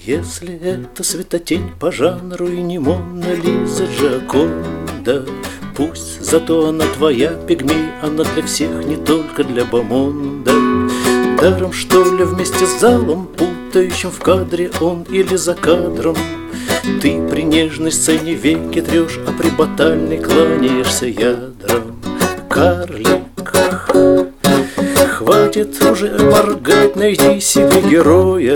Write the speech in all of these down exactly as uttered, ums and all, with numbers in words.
Если это светотень по жанру и не Мона Лиза Джоконда, пусть зато она твоя, пигмей, она для всех, не только для бомонда. Даром, что ли, вместе с залом, путающим в кадре он или за кадром, ты при нежной сцене веки трешь, а при батальной кланяешься ядром. Карлик, хватит уже моргать, найди себе героя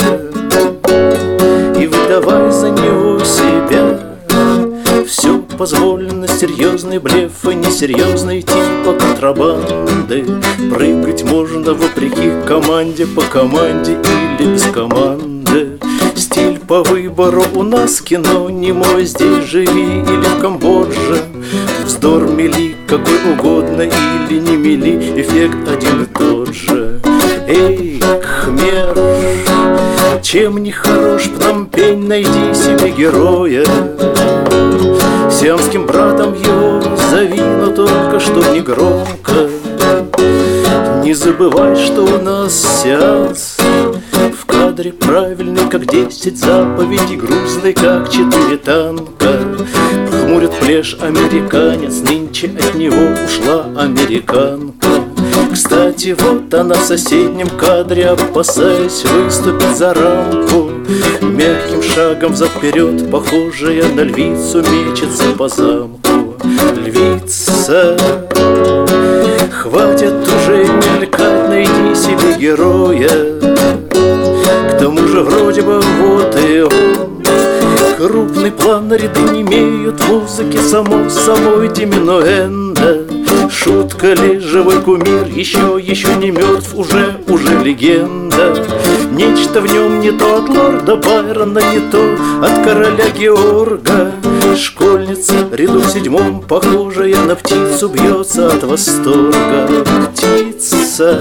и выдавай за него себя. Все позволено, серьезный блеф и несерьезный типа контрабанды. Прыгать можно вопреки команде, по команде или без команды. Стиль по выбору у нас кино немое, здесь живи или в Камбодже. Вздор мели какой угодно или не мели, эффект один и тот же. Эй, Кхмер, чем не хорош Пномпень, найди себе героя. Сиамским братом его зови, но только что не громко. Не забывай, что у нас сеанс в кадре правильный, как десять заповедей, грузный, как четыре танка. Хмурит плешь американец, нынче от него ушла американка. Кстати, вот она в соседнем кадре, опасаясь выступить за рамку. Мягким шагом взад-вперед, похожая на львицу, мечется по замку. Львица, хватит уже мелькать, найди себе героя. К тому же вроде бы вот и он. Крупный план, ряды не имеют музыки, само собой диминуэнда. Шутка ли, живой кумир, еще, еще не мертв, уже, уже легенда. Нечто в нем не то от лорда Байрона, не то от короля Георга. Школьница в ряду в седьмом, похожая на птицу, бьется от восторга. Птица,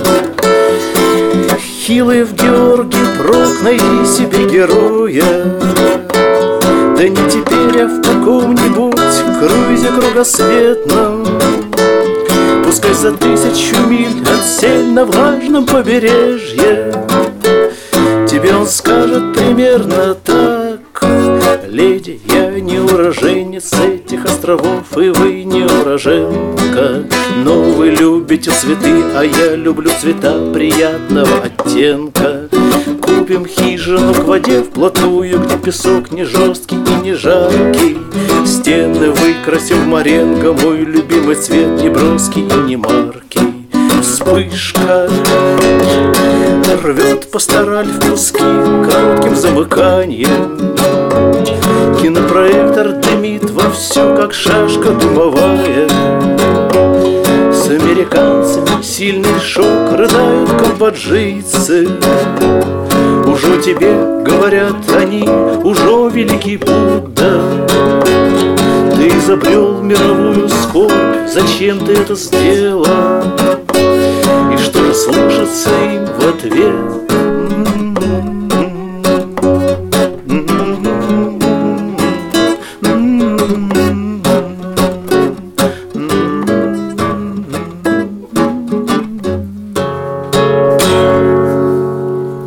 хилый в Георге прок, найди себе героя. Да не теперь, а в каком-нибудь круизе кругосветном. Пускай за тысячу миль отсель на влажном побережье. Тебе он скажет примерно так: леди, я не уроженец этих островов, и вы не уроженка. Но вы любите цветы, а я люблю цвета приятного оттенка. Купим хижину к воде вплотную, где песок не жесткий и не жаркий. Стены выкрасим в моренго, мой любимый цвет не броский и не маркий. Вспышка рвет пастораль в куски коротким замыканием. Кинопроектор дымит вовсю, как шашка дымовая. С американцами сильный шок, рыдают камбоджийцы. Уже тебе говорят они, уже великий Будда. Ты изобрел мировую скорбь, зачем ты это сделал? И что же слышится им в ответ?